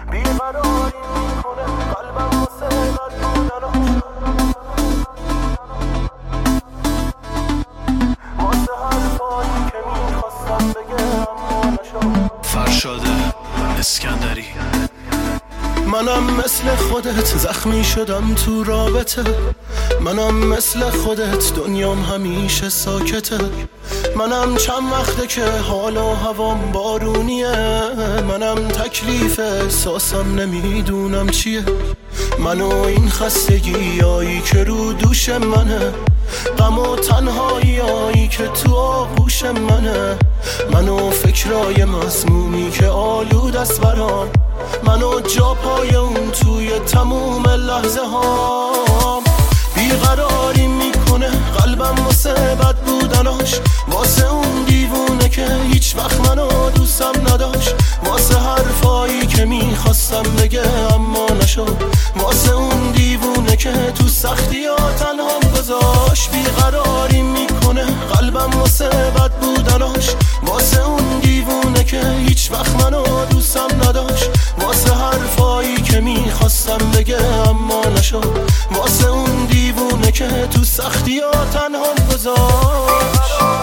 بیقراری میکنه قلبم واسه بد بودناش، واسه حرفایی که میخواستم بگم اما نشد. فرشاد اسکندری. منم مثل خودت زخمی شدم تو رابطه، منم مثل خودت دنیام همیشه ساکته، منم چند وقته که حال و هوام بارونیه، منم تکلیف احساسم نمیدونم چیه، منو این خستگیایی که رو دوش منه، غم و تنهاییایی که تو آغوش منه، منو فکرای مسمومی که آلود است برام، منو جا پای اون توی تموم لحظه هام. بیقراری میکنه قلبم واسه بد بودناش، واسه اون دیوونه که هیچ وقت منو دوستم نداشت، واسه حرفایی که میخواستم بگه اما نشد، واسه اون دیوونه که تو سختی ها تنهام گذاشت. بیقراری میکنه قلبم واسه بد بودناش، واسه اون دیوونه که هیچ وقت منو دوستم نداشت، واسه حرفایی که میخواستم بگه اما نشد، واسه اون دیوونه که تو سختی ها تنهام گذاشت.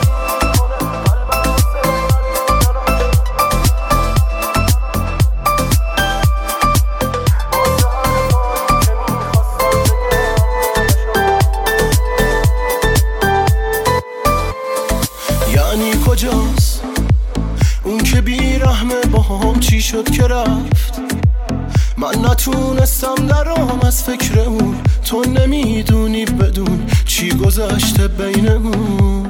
یعنی کجاست اون که بیرحمه باهام چی شد که رفت، من نتونستم درام از فکر اون، تو نمیدونی بدون چی گذشته بینمون.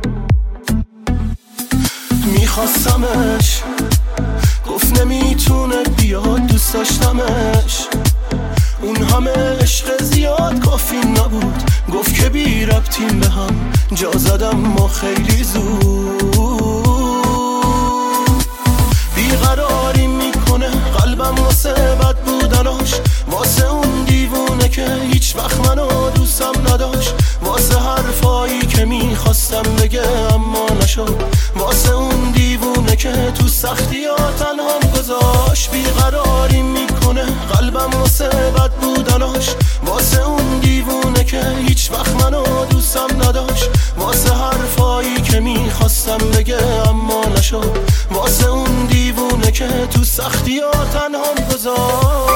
میخواستمش گفت نمیتونه بیاد، دوست داشتمش اون همه عشق زیاد کافی نبود، گفت که بی ربطیم به هم، جا زدم ما خیلی زود. بیقراری میکنه قلبم واسه بد بودناش، واسه اون دیوونه که هیچ وقت منو دوستم نداشت، واسه حرفایی که میخواستم بگه اما نشد، واسه اون دیوونه که تو سختی ها تنهام گذاشت. بیقراری میکنه قلبم واسه بد بودناش، واسه اون دیوونه که هیچ وقت منو دوستم نداشت، واسه حرفایی که میخواستم بگه اما نشد، واسه اون دیوونه که تو سختی ها تنهام گذاشت.